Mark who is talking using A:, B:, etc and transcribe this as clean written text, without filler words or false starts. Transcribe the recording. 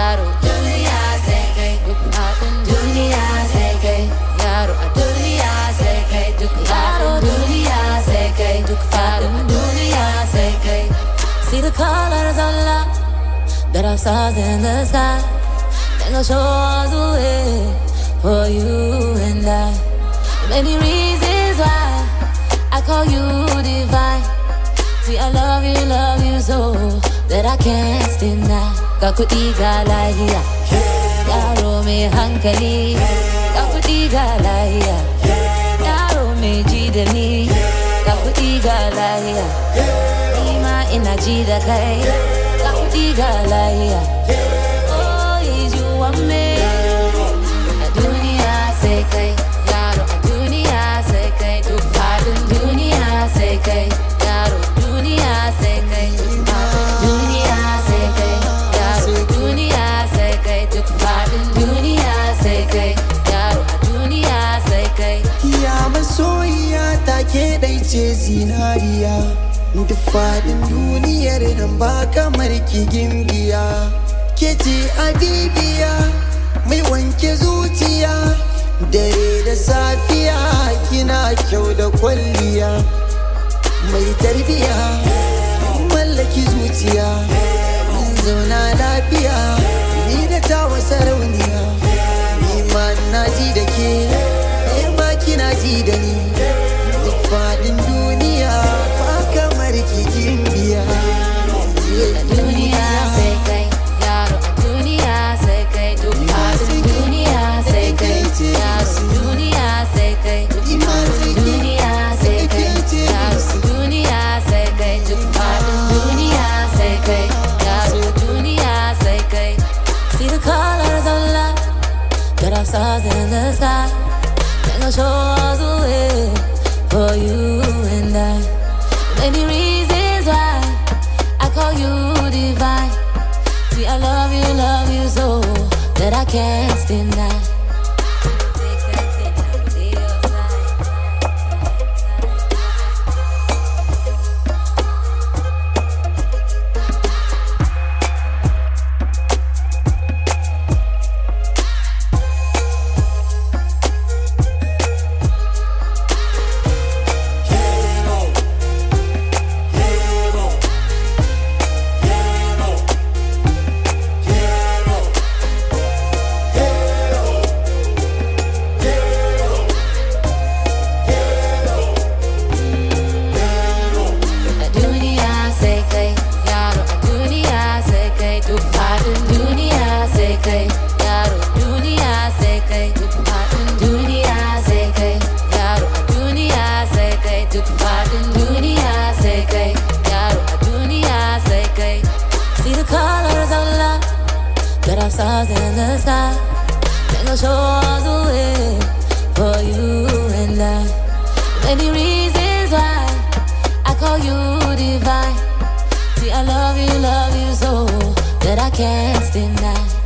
A: yaro duniya sai kai duk fadin duniya sai kai yaro a duniya sai kai duk yaro duniya sai kai duk fadin duniya sai kai. See the colors of love that are stars in the sky. Then I'll show us the way for you and I. Many reasons why I call you divine. See, I love you so that I can't deny. Ga kuɗi ga lahiya, yaro mai hankali. Ga kuɗi ga lahiya, yaro mai ji da ni. Ga kuɗi ga lahiya, ni ma ina ji da kai. Ga kuɗi ga lahiya, oh, you want me. A duniya sai kai, yaro a duniya sai kai. Duk faɗin duniya sai kai, yaro duniya sai kai. Duniya sai kai, yaro duniya sai kai. Duk faɗin duniya sai kai, yaro a duniya sai kai.
B: Ya masoyiya ta ke ɗai ce zinariya, duk faɗin duniyar nan ba kamar ki gimbiya. Ke ce abibiya mai wanke zuciya, dare da safiya kina kyau da kwalliya. Mai tarbiya mallaki zuciya, zauna lafiya ni da tawa sarauniya. Ni ma na ji da ke, ke ma kina ji da ni. Duk faɗin duniya ba kamar ki gimbiya.
A: A duniya sai kai, yaro a duniya sai kai. Duk faɗin duniya sai kai, yaro duniya sai kai. Duk faɗin duniya sai kai, yaro duniya sai kai. Duk faɗin duniya sai kai, yaro duniya sai kai. See the colors of love that are stars in the sky. Then I'll show us the way for you and I. Many reasons why I call you divine. See, I love you so that I can't deny. Stars in the sky, then I'll show us the way for you and I. Many reasons why I call you divine. See, I love you so that I can't deny.